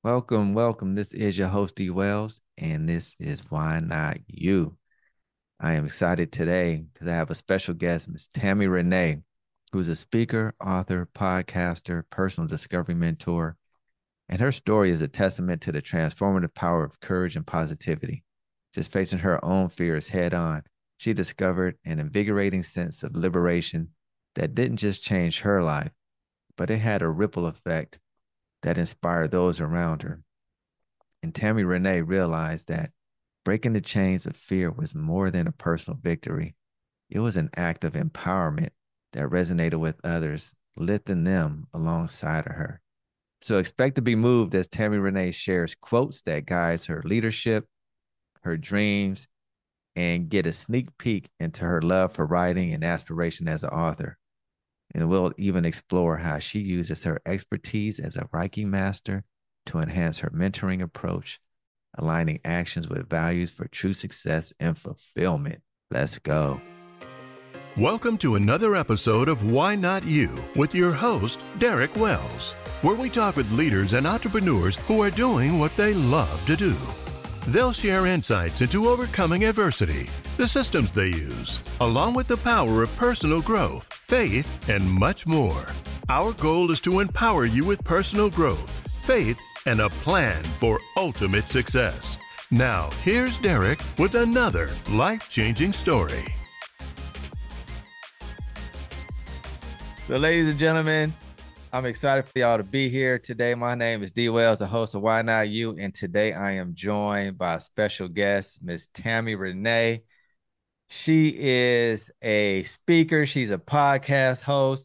Welcome, welcome. This is your host, D Wells, and this is Why Not You. I am excited today because I have a special guest, Miss Tammy Renee, who's a speaker, author, podcaster, personal discovery mentor, and her story is a testament to the transformative power of courage and positivity. Just facing her own fears head on, she discovered an invigorating sense of liberation that didn't just change her life, but it had a ripple effect that inspired those around her. And Tammy Renee realized that breaking the chains of fear was more than a personal victory. It was an act of empowerment that resonated with others, lifting them alongside of her. So expect to be moved as Tammy Renee shares quotes that guides her leadership, her dreams, and get a sneak peek into her love for writing and aspiration as an author. And we'll even explore how she uses her expertise as a Reiki master to enhance her mentoring approach, aligning actions with values for true success and fulfillment. Let's go. Welcome to another episode of Why Not You with your host, Derek Wells, where we talk with leaders and entrepreneurs who are doing what they love to do. They'll share insights into overcoming adversity, the systems they use, along with the power of personal growth, faith, and much more. Our goal is to empower you with personal growth, faith, and a plan for ultimate success. Now, here's Derek with another life-changing story. So, ladies and gentlemen, I'm excited for y'all to be here today. My name is D Wells, the host of Why Not You, and today I am joined by a special guest, Miss Tammy Renee. She is a speaker. She's a podcast host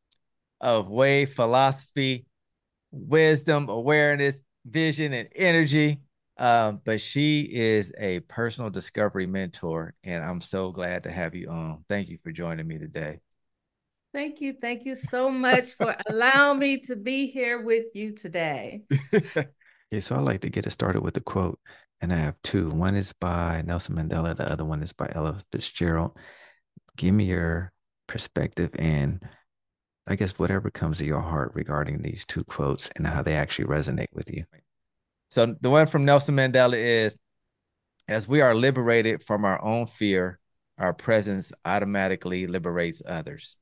of Wave Philosophy, Wisdom, Awareness, Vision, and Energy. But she is a personal discovery mentor, and I'm so glad to have you on. Thank you for joining me today. Thank you. Thank you so much for allowing me to be here with you today. Okay, so I like to get it started with a quote, and I have two. One is by Nelson Mandela, the other one is by Ella Fitzgerald. Give me your perspective and I guess whatever comes to your heart regarding these two quotes and how they actually resonate with you. So the one from Nelson Mandela is, as we are liberated from our own fear, our presence automatically liberates others.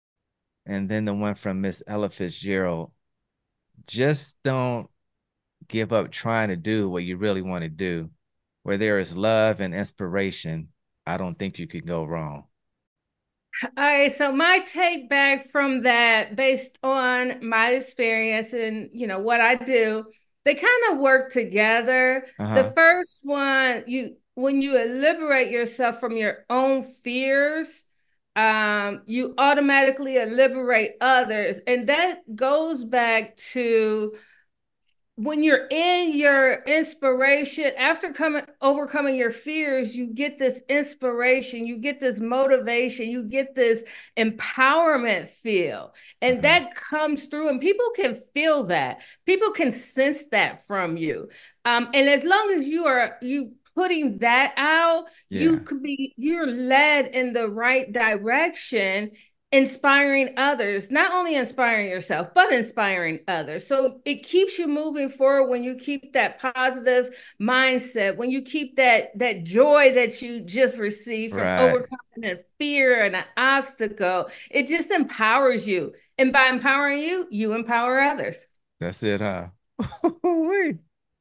And then the one from Miss Ella Fitzgerald, just don't give up trying to do what you really want to do. Where there is love and inspiration, I don't think you can go wrong. All right, so my take back from that, based on my experience and what I do, they kind of work together. The Uh-huh. first one, when you liberate yourself from your own fears, you automatically liberate others, and that goes back to when you're in your inspiration after overcoming your fears. You get this inspiration, you get this motivation, you get this empowerment feel, and Uh-huh. that comes through, and people can feel that, people can sense that from you. And as long as you putting that out, Yeah. you're led in the right direction, inspiring others, not only inspiring yourself, but inspiring others. So it keeps you moving forward when you keep that positive mindset, when you keep that joy that you just received from Right. overcoming a fear and an obstacle. It just empowers you. And by empowering you, you empower others. That's it, huh? Wait.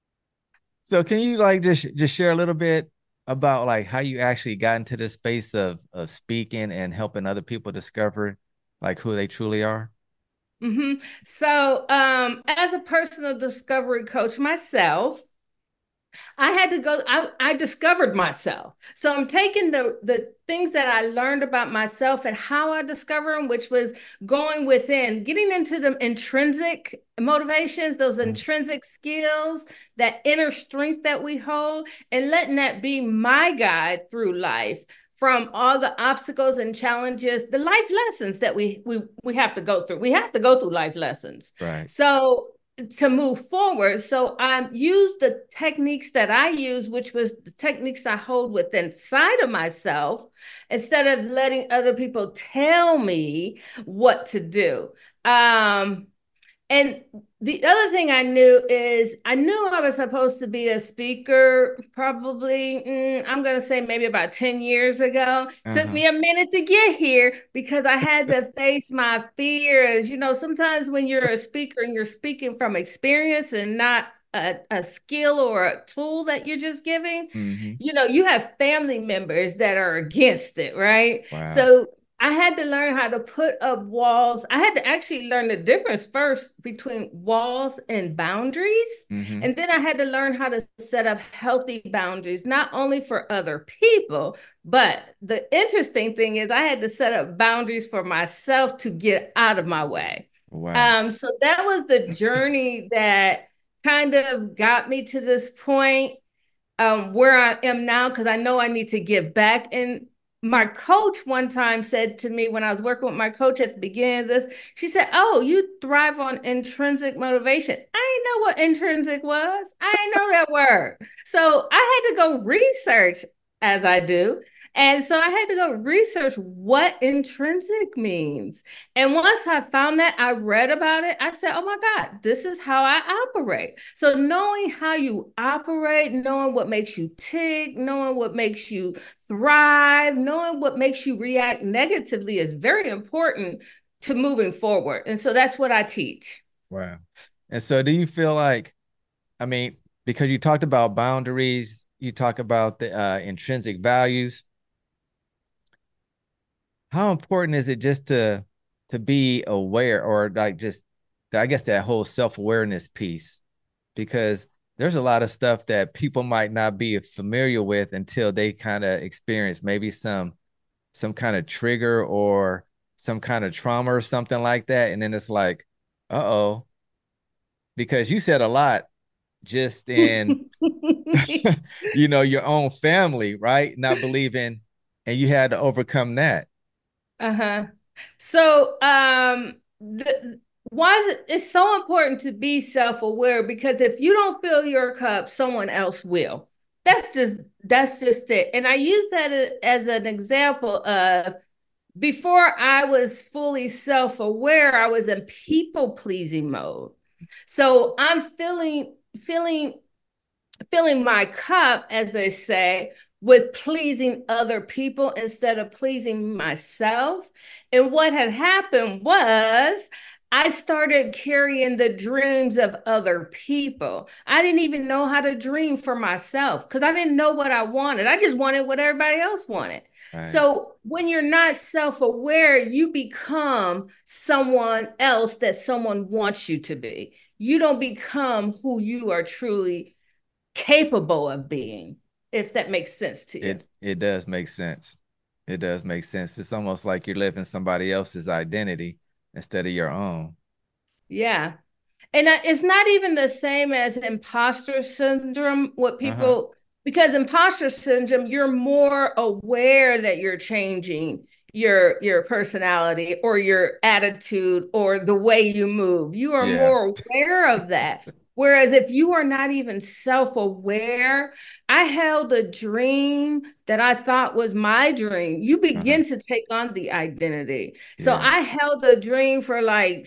So can you like just share a little bit about like how you actually got into this space of speaking and helping other people discover like who they truly are? So, as a personal discovery coach myself, I had to go, I discovered myself. So I'm taking the things that I learned about myself and how I discover them, which was going within, getting into the intrinsic motivations, those intrinsic skills, that inner strength that we hold, and letting that be my guide through life, from all the obstacles and challenges, the life lessons that we have to go through. We have to go through life lessons. Right. So to move forward. So I used the techniques that I use, which was the techniques I hold within inside of myself, instead of letting other people tell me what to do. Um, And the other thing I knew is I knew I was supposed to be a speaker probably, I'm going to say maybe about 10 years ago. Took Uh-huh. me a minute to get here because I had to face my fears. You know, sometimes when you're a speaker and you're speaking from experience and not a skill or a tool that you're just giving, Hmm. you know, you have family members that are against it, right? Wow. So I had to learn how to put up walls. I had to actually learn the difference first between walls and boundaries. Hmm. And then I had to learn how to set up healthy boundaries, not only for other people, but the interesting thing is I had to set up boundaries for myself to get out of my way. Wow. So that was the journey that kind of got me to this point where I am now because I know I need to give back. And my coach one time said to me when I was working with my coach at the beginning of this, she said, "Oh, you thrive on intrinsic motivation." I didn't know what intrinsic was. I didn't know that word. So I had to go research as I do. And so I had to go research what intrinsic means. And once I found that, I read about it. I said, oh my God, this is how I operate. So knowing how you operate, knowing what makes you tick, knowing what makes you thrive, knowing what makes you react negatively is very important to moving forward. And so that's what I teach. Wow. And so do you feel like, I mean, because you talked about boundaries, you talk about the intrinsic values, how important is it just to be aware or like just I guess that whole self-awareness piece? Because there's a lot of stuff that people might not be familiar with until they kind of experience maybe some kind of trigger or some kind of trauma or something like that. And then it's like, uh-oh, because you said a lot just in your own family, right? Not believing, and you had to overcome that. Uh-huh. So, why is it's so important to be self-aware because if you don't fill your cup, someone else will. That's just it. And I use that as an example of before I was fully self-aware, I was in people-pleasing mode. So I'm feeling filling my cup, as they say, with pleasing other people instead of pleasing myself. And what had happened was I started carrying the dreams of other people. I didn't even know how to dream for myself because I didn't know what I wanted. I just wanted what everybody else wanted. Right. So when you're not self-aware, you become someone else that someone wants you to be. You don't become who you are truly capable of being, if that makes sense to you. It does make sense. It does make sense. It's almost like you're living somebody else's identity instead of your own. Yeah. And it's not even the same as imposter syndrome, what Uh-huh. people, because imposter syndrome, you're more aware that you're changing your personality or your attitude or the way you move. You are Yeah. more aware of that. Whereas if you are not even self-aware, I held a dream that I thought was my dream. You Uh-huh. begin to take on the identity. So Yeah. I held a dream for like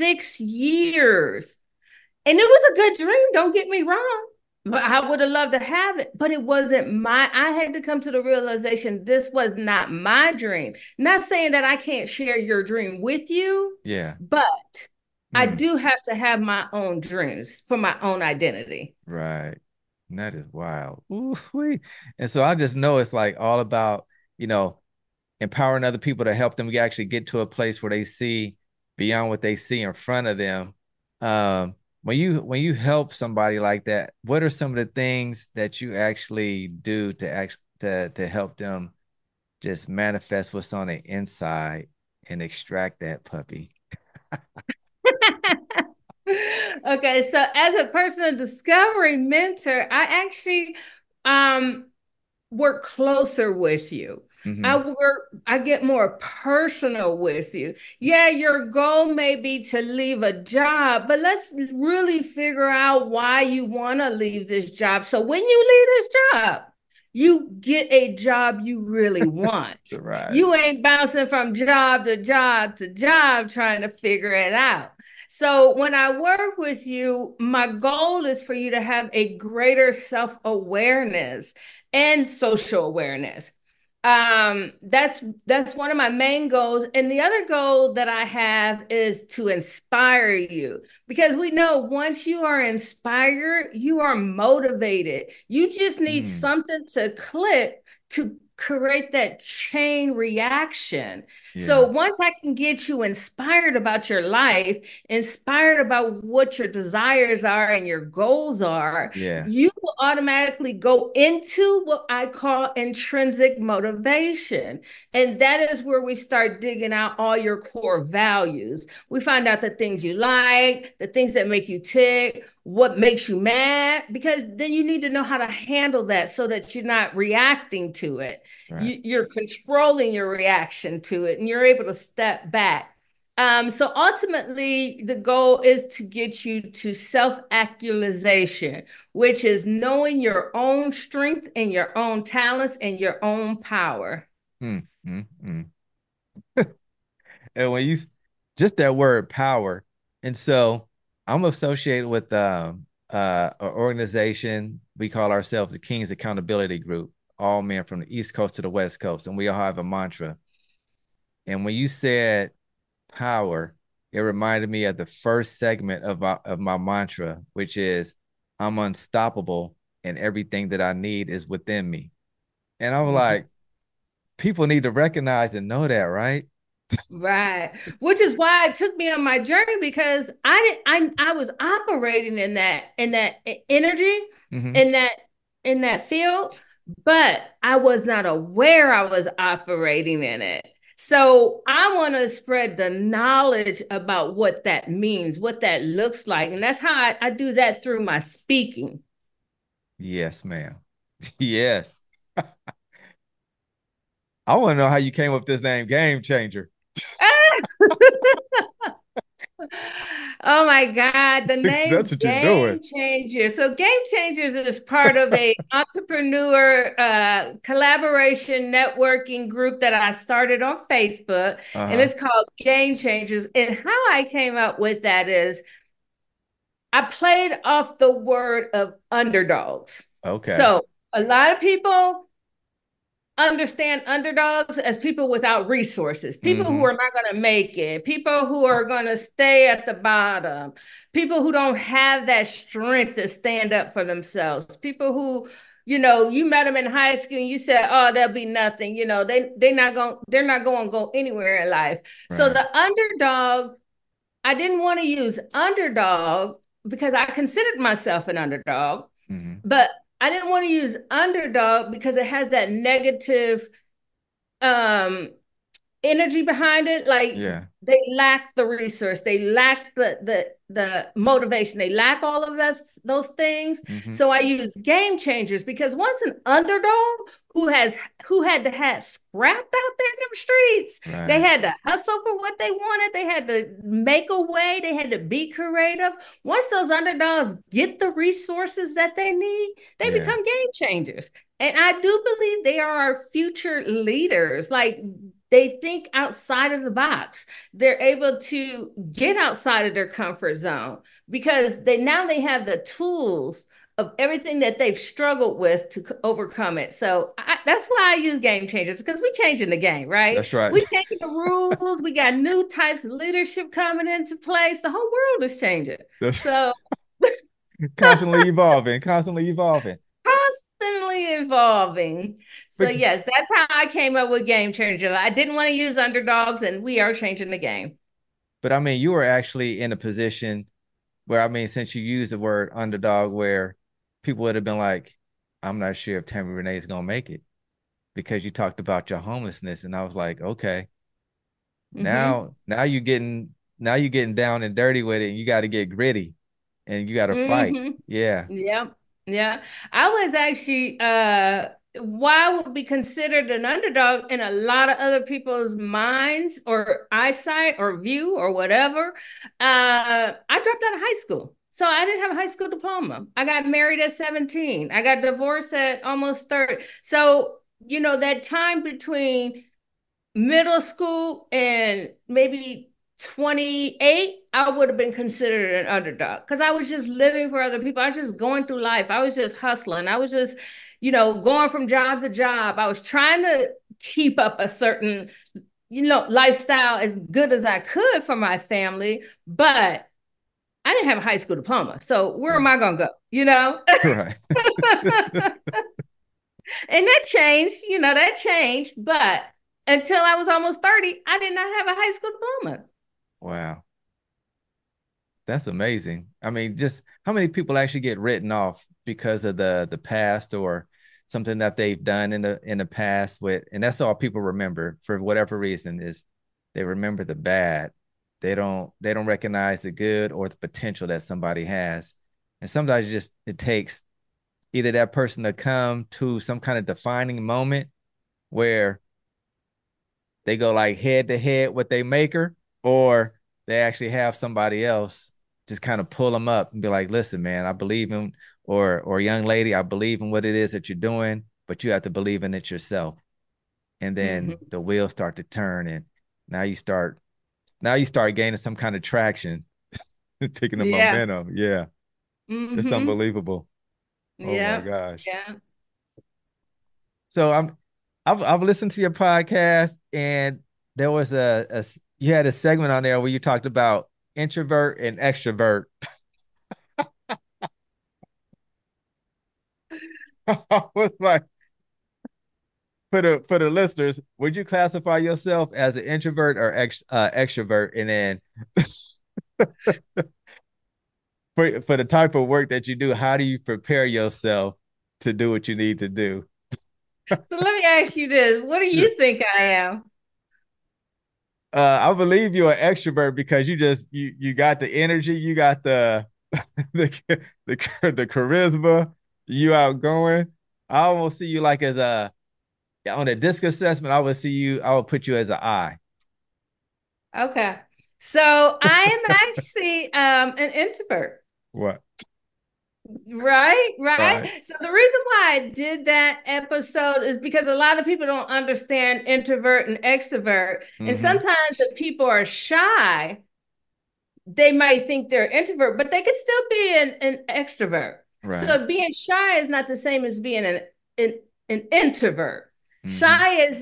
6 years. And it was a good dream, don't get me wrong. But I would have loved to have it, but it wasn't I had to come to the realization this was not my dream. Not saying that I can't share your dream with you, Yeah. but I Mm. do have to have my own dreams for my own identity. Right. That is wild. Ooh, wee. And so I just know it's like all about, you know, empowering other people to help them actually get to a place where they see beyond what they see in front of them. When you help somebody like that, what are some of the things that you actually do to help them just manifest what's on the inside and extract that puppy? Okay, so as a personal discovery mentor, I actually um work closer with you. Mm-hmm. I get more personal with you. Yeah, your goal may be to leave a job, but let's really figure out why you want to leave this job. So when you leave this job, you get a job you really want. Right. You ain't bouncing from job to job to job trying to figure it out. So when I work with you, my goal is for you to have a greater self-awareness and social awareness. That's one of my main goals. And the other goal that I have is to inspire you, because we know once you are inspired, you are motivated. You just need something to click to create that chain reaction. Yeah. So once I can get you inspired about your life, inspired about what your desires are and your goals are, Yeah. you will automatically go into what I call intrinsic motivation. And that is where we start digging out all your core values. We find out the things you like, the things that make you tick, what makes you mad, because then you need to know how to handle that so that you're not reacting to it. Right. You're controlling your reaction to it, and you're able to step back. So ultimately, the goal is to get you to self-actualization, which is knowing your own strength and your own talents and your own power. Mm, mm, mm. And when you just that word power, and so I'm associated with an organization we call ourselves the King's Accountability Group, all men from the East Coast to the West Coast, and we all have a mantra. And when you said power, it reminded me of the first segment of my mantra, which is I'm unstoppable and everything that I need is within me. And I'm Mhm. like, people need to recognize and know that, right? Right. Which is why it took me on my journey, because I was operating in that energy, Mm-hmm. in that field, but I was not aware I was operating in it. So I want to spread the knowledge about what that means, what that looks like. And that's how I do that through my speaking. Yes, ma'am. Yes. I want to know how you came up with this name, Game Changer. Oh my God, the That's name what you're doing. Game Changer. So Game Changers is part of a entrepreneur collaboration networking group that I started on Facebook, and Uh-huh. it's called Game Changers. And how I came up with that is I played off the word of underdogs. Okay. So a lot of people understand underdogs as people without resources, people who Mm-hmm. are not going to make it, people who are going to stay at the bottom, people who don't have that strength to stand up for themselves, people who, you met them in high school and you said, oh, there'll be nothing, they're not going to go anywhere in life. So Right. the underdog, I didn't want to use underdog because I considered myself an underdog, Mm-hmm. but I didn't want to use underdog because it has that negative um energy behind it. Like, Yeah. they lack the resource, they lack the motivation, they lack all of those things. Mm-hmm. So I use game changers, because once an underdog who had to have scrapped out there in the streets, they Right. had to hustle for what they wanted, they had to make a way, they had to be creative. Once those underdogs get the resources that they need, they Yeah. become game changers. And I do believe they are our future leaders. Like, they think outside of the box. They're able to get outside of their comfort zone, because they have the tools of everything that they've struggled with to overcome it. So that's why I use game changers, because we changing the game, right? That's right. We changing the rules. We got new types of leadership coming into place. The whole world is changing. That's So constantly evolving, constantly evolving. constantly evolving. So But yes, that's how I came up with game changer. I didn't want to use underdogs, and we are changing the game. but I mean, you were actually in a position where I mean, since you used the word underdog, where people would have been like, I'm not sure if Tammy Renee is gonna make it because you talked about your homelessness. And I was like, okay, Mm-hmm. now you're getting down and dirty with it, and you got to get gritty and you got to fight. Mm-hmm. Yeah. Yeah. Yeah. I was actually why I would be considered an underdog in a lot of other people's minds or eyesight or view or whatever. I dropped out of high school. So I didn't have a high school diploma. I got married at 17. I got divorced at almost 30. So, that time between middle school and maybe 28, I would have been considered an underdog because I was just living for other people. I was just going through life. I was just hustling. I was just, going from job to job. I was trying to keep up a certain, lifestyle as good as I could for my family, but I didn't have a high school diploma. So where am I going to go, Right. And that changed. But until I was almost 30, I did not have a high school diploma. Wow. That's amazing. I mean, just how many people actually get written off because of the past or something that they've done in the past with, and that's all people remember for whatever reason is they remember the bad. They don't recognize the good or the potential that somebody has. And sometimes it takes either that person to come to some kind of defining moment where they go like head to head with their maker, or they actually have somebody else just kind of pull them up and be like, listen, man, I believe in, or young lady, I believe in what it is that you're doing, but you have to believe in it yourself. And then the wheels start to turn, and now you start gaining some kind of traction, picking the Yeah. momentum. Yeah. It's unbelievable. Oh my Yeah. gosh. Yeah. So I've listened to your podcast, and there was you had a segment on there where you talked about introvert and extrovert. I was like, for the listeners, would you classify yourself as an introvert or extrovert? And then for the type of work that you do, how do you prepare yourself to do what you need to do? So let me ask you this. What do Yeah. you think I am? I believe you're an extrovert because you got the energy, you got the the charisma, you outgoing. I almost see you like as a on a disc assessment. I would put you as an I. Okay. So I am actually an introvert. What? Right, Right. right. So the reason why I did that episode is because a lot of people don't understand introvert and extrovert. And Mm-hmm. sometimes if people are shy, they might think they're introvert, but they could still be an extrovert. Right. So being shy is not the same as being an, an introvert. Mm-hmm. Shy is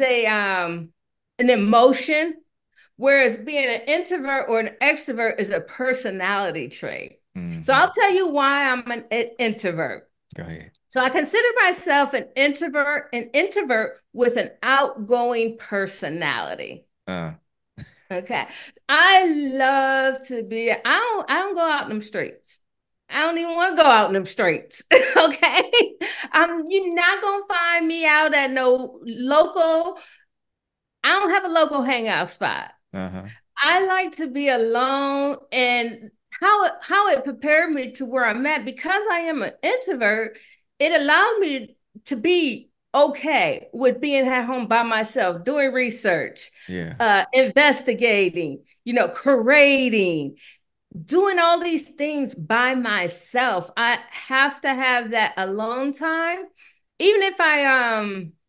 an emotion, whereas being an introvert or an extrovert is a personality trait. So Mm-hmm. I'll tell you why I'm an introvert. Go ahead. So I consider myself an introvert with an outgoing personality. Uh, Okay. I love to be, I don't go out in them streets. I don't even want to go out in them streets. Okay. You're not gonna find me out at no local. I don't have a local hangout spot. uh-huh. I like to be alone, and how it prepared me to where I'm at because I am an introvert, it allowed me to be okay with being at home by myself, doing research, Yeah. investigating, creating, doing all these things by myself. I have to have that alone time. Even if I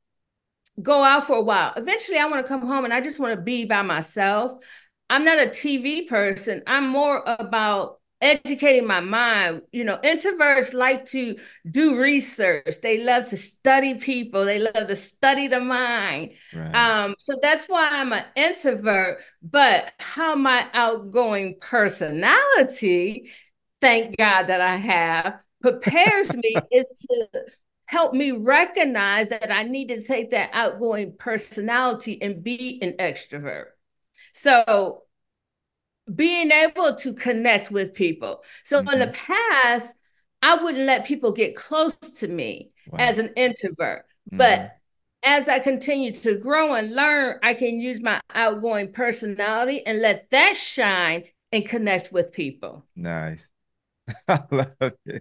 go out for a while. Eventually, I want to come home and I just want to be by myself. I'm not a TV person. I'm more about educating my mind. Introverts like to do research. They love to study people. They love to study the mind. Right. So that's why I'm an introvert. But how my outgoing personality, thank God that I have, prepares me is to help me recognize that I need to take that outgoing personality and be an extrovert. So being able to connect with people. So in the Mm-hmm. past, I wouldn't let people get close to me Wow. as an introvert. Mm-hmm. But as I continue to grow and learn, I can use my outgoing personality and let that shine and connect with people. Nice. I love it.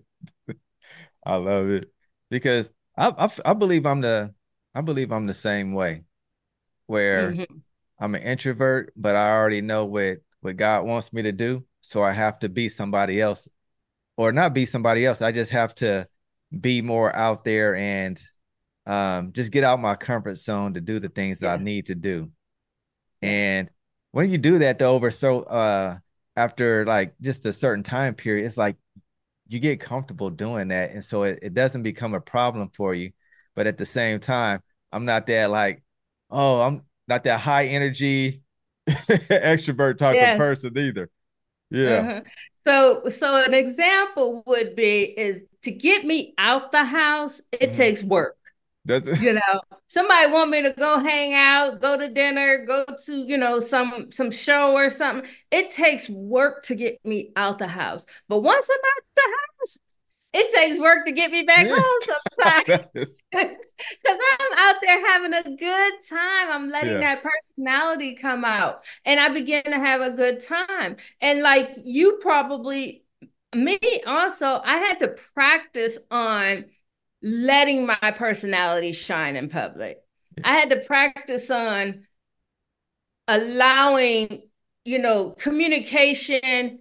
I love it because I believe I'm the same way where Mm-hmm. I'm an introvert, but I already know what God wants me to do, so I have to be somebody else or not be somebody else. I just have to be more out there and just get out my comfort zone to do the things that I Yeah. need to do. Yeah. And when you do that though, over after like just a certain time period, it's like you get comfortable doing that. And so it doesn't become a problem for you. But at the same time, I'm not that like, oh, I'm not that high energy extrovert type of Yes. person either. Yeah. Uh-huh. So an example would be is to get me out the house, it Mhm. takes work. That's it. You know, somebody want me to go hang out, go to dinner, go to, some show or something. It takes work to get me out the house. But once I'm out the house, it takes work to get me back Yeah. home sometimes. That is, Because I'm out there having a good time. I'm letting yeah. that personality come out and I begin to have a good time. And like you probably, me also, I had to practice on letting my personality shine in public. Yeah. I had to practice on allowing, communication,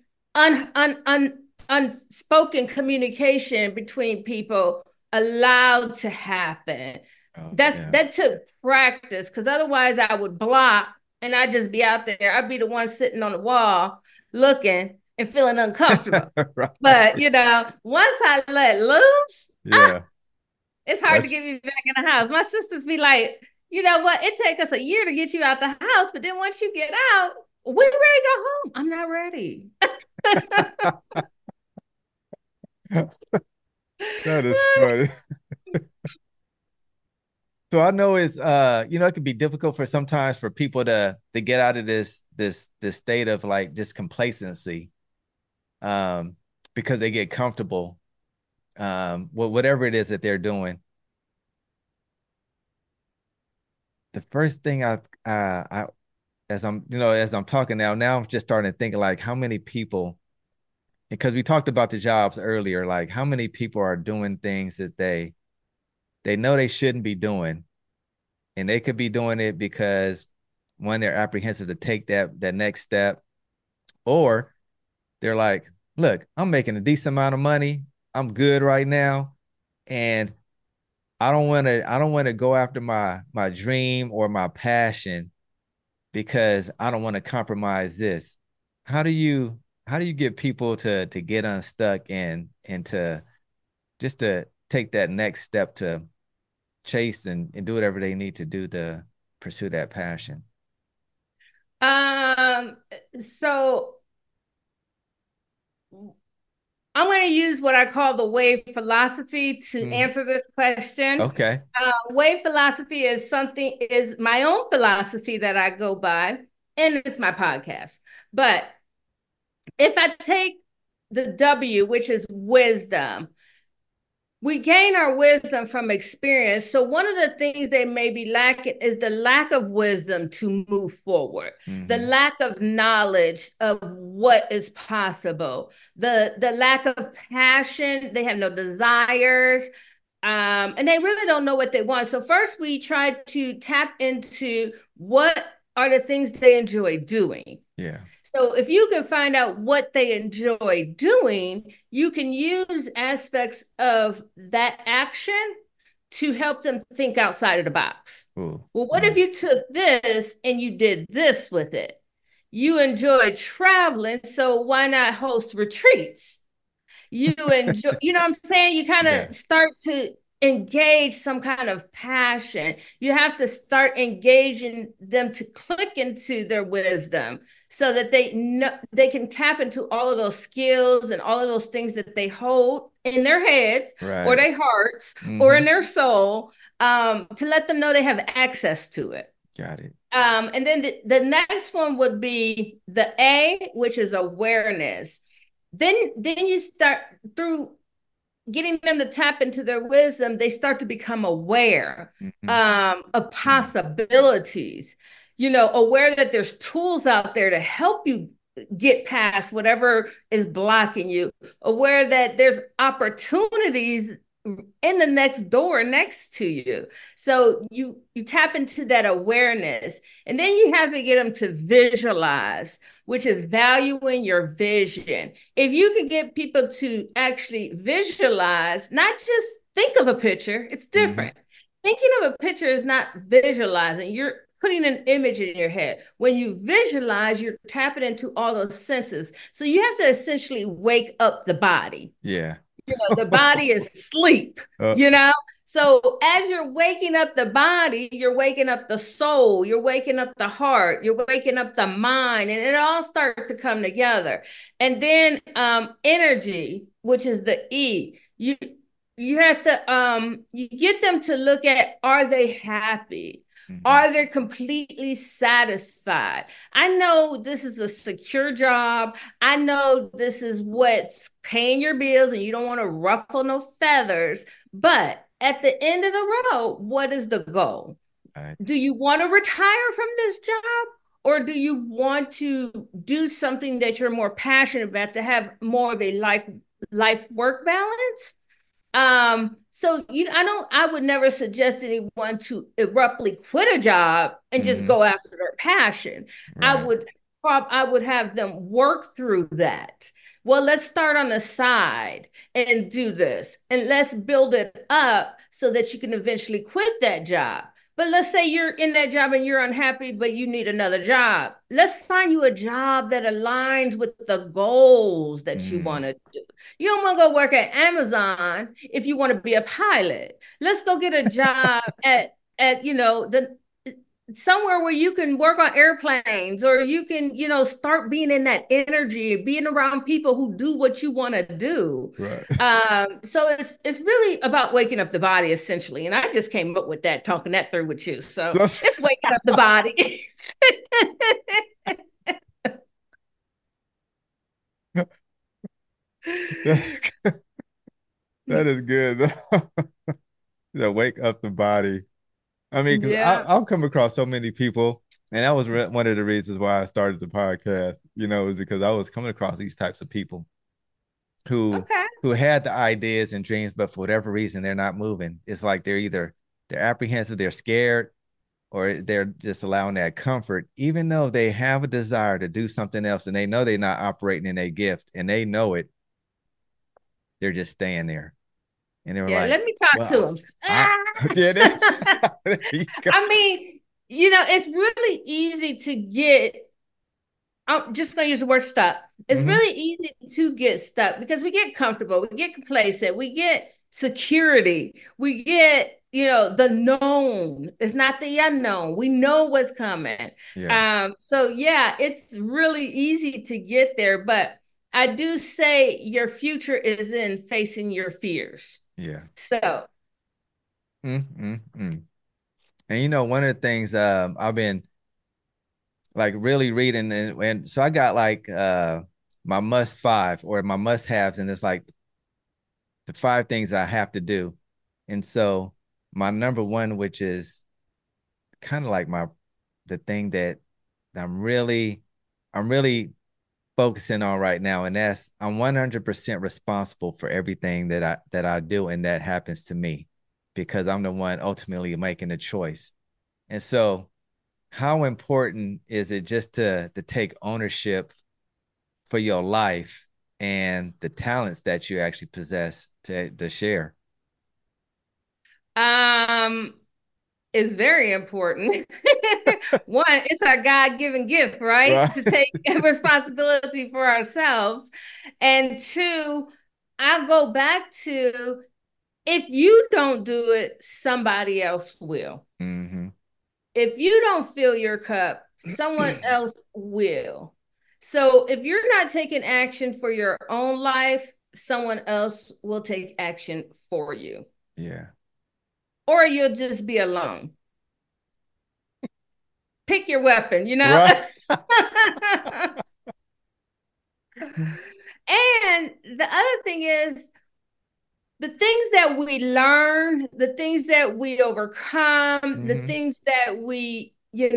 unspoken communication between people allowed to happen. Oh, That's yeah. that took practice because otherwise I would block and I'd just be out there. I'd be the one sitting on the wall looking and feeling uncomfortable. But Right. once I let loose, Yeah. it's hard to That's get me back in the house. My sisters be like, you know what? It take us a year to get you out the house, but then once you get out, we ready to go home. I'm not ready. that is funny. So I know it's it can be difficult for sometimes for people to get out of this state of like just complacency because they get comfortable whatever it is that they're doing. The first thing I as I'm talking now I'm just starting to think like how many people, because we talked about the jobs earlier, like how many people are doing things that they know they shouldn't be doing, and they could be doing it because one, they're apprehensive to take that next step, or they're like, look, I'm making a decent amount of money, I'm good right now, and I don't want to go after my dream or my passion because I don't want to compromise this. How do you how do you get people to get unstuck and to just to take that next step to chase and do whatever they need to do to pursue that passion? Um, so I'm going to use what I call the wave philosophy to Mhm. answer this question. Okay. Wave philosophy is my own philosophy that I go by, and it's my podcast. But if I take the W, which is wisdom, we gain our wisdom from experience. So one of the things they may be lacking is the lack of wisdom to move forward, the Mm-hmm. lack of knowledge of what is possible, the lack of passion. They have no desires, and they really don't know what they want. So first, we try to tap into what are the things they enjoy doing. Yeah. So if you can find out what they enjoy doing, you can use aspects of that action to help them think outside of the box. Ooh. Well, what if Mm. you took this and you did this with it? You enjoy traveling, so why not host retreats? You enjoy, you know what I'm saying? You kind Yeah. of start to engage some kind of passion. You have to start engaging them to click into their wisdom so that they know they can tap into all of those skills and all of those things that they hold in their heads or Right. their hearts or Mm-hmm. in their soul, to let them know they have access to it. Got it. And then the next one would be the A, which is awareness. Then you start through getting them to tap into their wisdom, they start to become aware Mm-hmm. of Mm. possibilities, aware that there's tools out there to help you get past whatever is blocking you, aware that there's opportunities in the next door next to you. So you tap into that awareness, and then you have to get them to visualize, which is valuing your vision. If you could get people to actually visualize, not just think of a picture, it's Mm-hmm. different. Thinking of a picture is not visualizing. You're putting an image in your head. When you visualize, you're tapping into all those senses. So you have to essentially wake up the body. Yeah. The body is sleep, Uh, you know? So as you're waking up the body, you're waking up the soul, you're waking up the heart, you're waking up the mind, and it all starts to come together. And then energy, which is the E, you have to you get them to look at, are they happy? mm-hmm. Are they completely satisfied? I know this is a secure job. I know this is what's paying your bills and you don't want to ruffle no feathers. But at the end of the road, what is the goal? Right. Do you want to retire from this job? Or do you want to do something that you're more passionate about to have more of a life work balance? So I would never suggest anyone to abruptly quit a job and just go after their passion. Right. I would have them work through that. Well, let's start on the side and do this, and let's build it up so that you can eventually quit that job. But let's say you're in that job and you're unhappy, but you need another job. Let's find you a job that aligns with the goals that you want to do. You don't want to go work at Amazon if you want to be a pilot. Let's go get a job at the somewhere where you can work on airplanes, or you can, start being in that energy, being around people who do what you want to do. Right. So it's really about waking up the body, essentially. And I just came up with that, talking that through with you. So it's waking up the body. That is good. Wake up the body. I mean, because Yeah. I've come across so many people, and that was one of the reasons why I started the podcast, is because I was coming across these types of people who Okay. who had the ideas and dreams, but for whatever reason, they're not moving. It's like they're apprehensive, they're scared, or they're just allowing that comfort, even though they have a desire to do something else and they know they're not operating in a gift and they know it. They're just staying there. And they were Yeah, like, let me talk to well, him. did it? I mean, it's really easy to get, I'm just going to use the word stuck. It's really easy to get stuck because we get comfortable, we get complacent, we get security, we get, the known. It's not the unknown. We know what's coming. Yeah. So yeah, it's really easy to get there, but I do say your future is in facing your fears. Yeah. So, And one of the things I've been like really reading, and so I got like my must five or my must haves, and it's like the five things I have to do. And so my number one, which is kind of like the thing that I'm really focusing on right now, and that's I'm 100% responsible for everything that I do and that happens to me, because I'm the one ultimately making the choice. And so how important is it just to take ownership for your life and the talents that you actually possess to share? is very important. One, it's our God-given gift, right? Right. To take responsibility for ourselves. And two, I go back to, if you don't do it, somebody else will. Mm-hmm. If you don't fill your cup, someone else will. So if you're not taking action for your own life, someone else will take action for you. Yeah. Or you'll just be alone. Pick your weapon, Right. And the other thing is, the things that we learn, the things that we overcome, the things that we,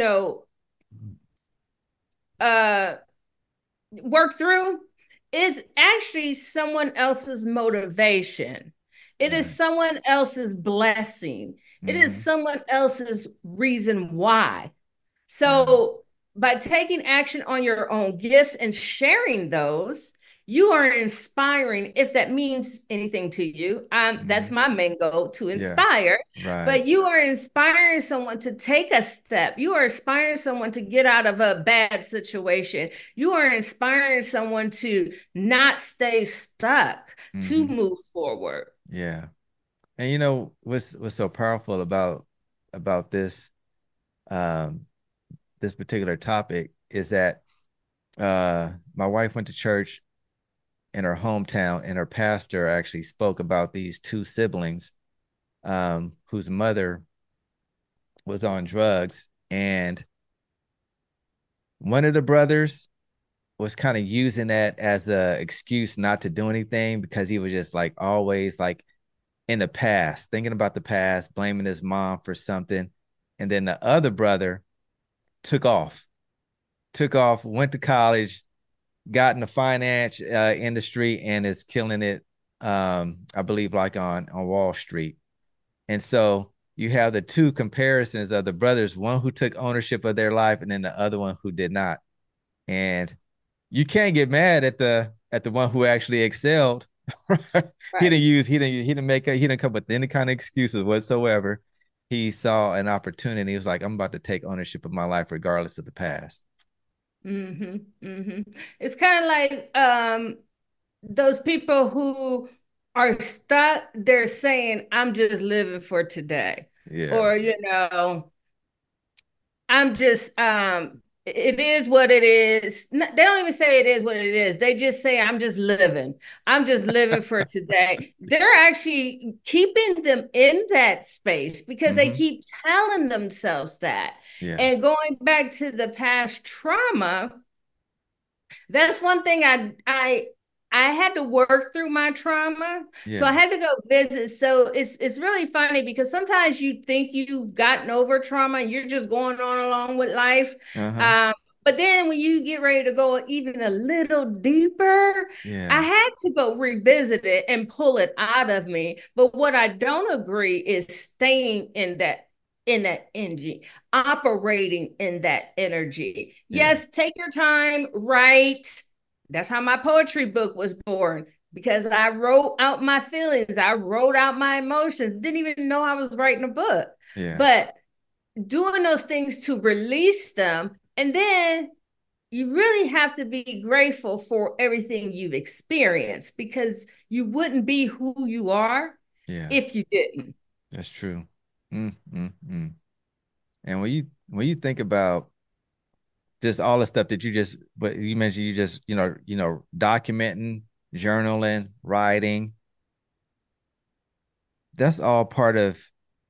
work through is actually someone else's motivation. It is someone else's blessing. It is someone else's reason why. So by taking action on your own gifts and sharing those, You are inspiring, if that means anything to you. That's my main goal, to Yeah. inspire. Right. But you are inspiring someone to take a step. You are inspiring someone to get out of a bad situation. You are inspiring someone to not stay stuck, to move forward. Yeah. And you know what's so powerful about um this particular topic is that my wife went to church in her hometown, and her pastor actually spoke about these two siblings whose mother was on drugs, and one of the brothers was kind of using that as a excuse not to do anything because he was just like always like in the past, thinking about the past, blaming his mom for something. And then the other brother took off, went to college, got in the finance industry, and is killing it. I believe like on Wall Street. And so you have the two comparisons of the brothers, one who took ownership of their life, and then the other one who did not. And you can't get mad at the one who actually excelled. Right. He didn't come with any kind of excuses whatsoever. He saw an opportunity. He was like, I'm about to take ownership of my life regardless of the past. It's kind of like those people who are stuck, they're saying, I'm just living for today. Yeah. Or, I'm just it is what it is. They don't even say it is what it is. They just say I'm just living. I'm just living for today. They're actually keeping them in that space because they keep telling themselves that. Yeah. And going back to the past trauma, that's one thing I had to work through my trauma. So I Yeah. had to go visit. So it's really funny because sometimes you think you've gotten over trauma and you're just going on along with life. Uh-huh. Um, but then when you get ready to go even a little deeper, I Yeah. had to go revisit it and pull it out of me. But what I don't agree is staying in that energy, operating in that energy. Yeah. Yes, take your time, write. That's how my poetry book was born because I wrote out my feelings. I wrote out my emotions. Didn't even know I was writing a book. Yeah. But doing those things to release them. And then you really have to be grateful for everything you've experienced because you wouldn't be who you are Yeah. if you didn't. That's true. Mm. And when you think about just all the stuff that but you mentioned, you just, documenting, journaling, writing, that's all part of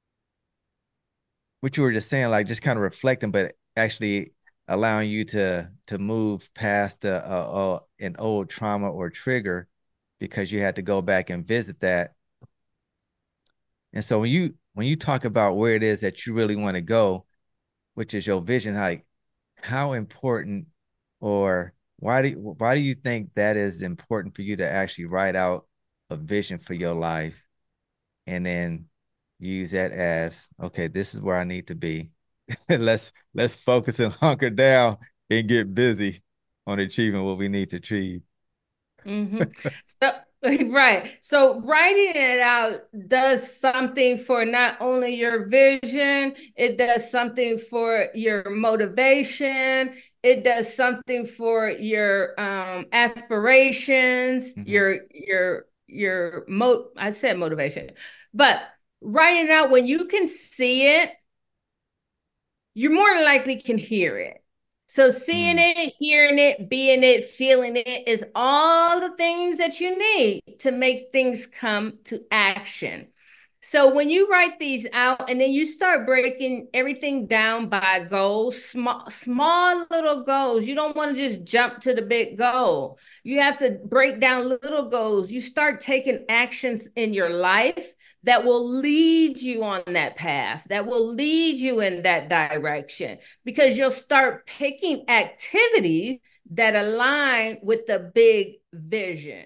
what you were just saying, like just kind of reflecting, but actually allowing you to move past an old trauma or trigger because you had to go back and visit that. And so when you talk about where it is that you really want to go, which is your vision, like how important or why do you think that is important for you to actually write out a vision for your life and then use that as, okay, this is where I need to be. Let's focus and hunker down and get busy on achieving what we need to achieve. Mm-hmm. So, right. So writing it out does something for not only your vision, it does something for your motivation, it does something for your aspirations, Mm-hmm. I said motivation, but writing it out when you can see it, you more than likely can hear it. So seeing Mm. it, hearing it, being it, feeling it is all the things that you need to make things come to action. So when you write these out and then you start breaking everything down by goals, small little goals. You don't want to just jump to the big goal. You have to break down little goals. You start taking actions in your life that will lead you on that path, that will lead you in that direction, because you'll start picking activities that align with the big vision.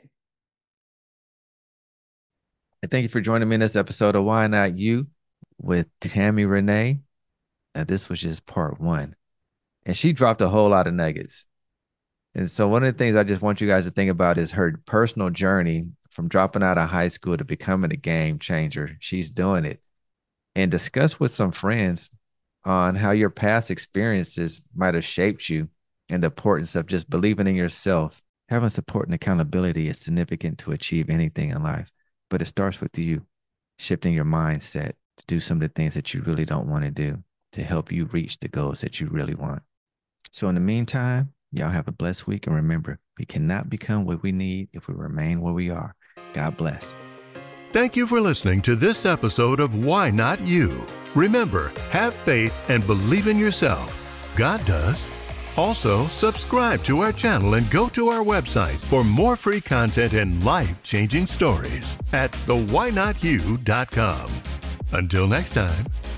And thank you for joining me in this episode of Why Not You with Tammy Renee. Now, this was just part one. And she dropped a whole lot of nuggets. And so one of the things I just want you guys to think about is her personal journey from dropping out of high school to becoming a game changer. She's doing it. And discuss with some friends on how your past experiences might have shaped you and the importance of just believing in yourself. Having support and accountability is significant to achieve anything in life, but it starts with you shifting your mindset to do some of the things that you really don't want to do to help you reach the goals that you really want. So in the meantime, y'all have a blessed week. And remember, we cannot become what we need if we remain where we are. God bless. Thank you for listening to this episode of Why Not You? Remember, have faith and believe in yourself. God does. Also, subscribe to our channel and go to our website for more free content and life-changing stories at thewhynotyou.com. Until next time.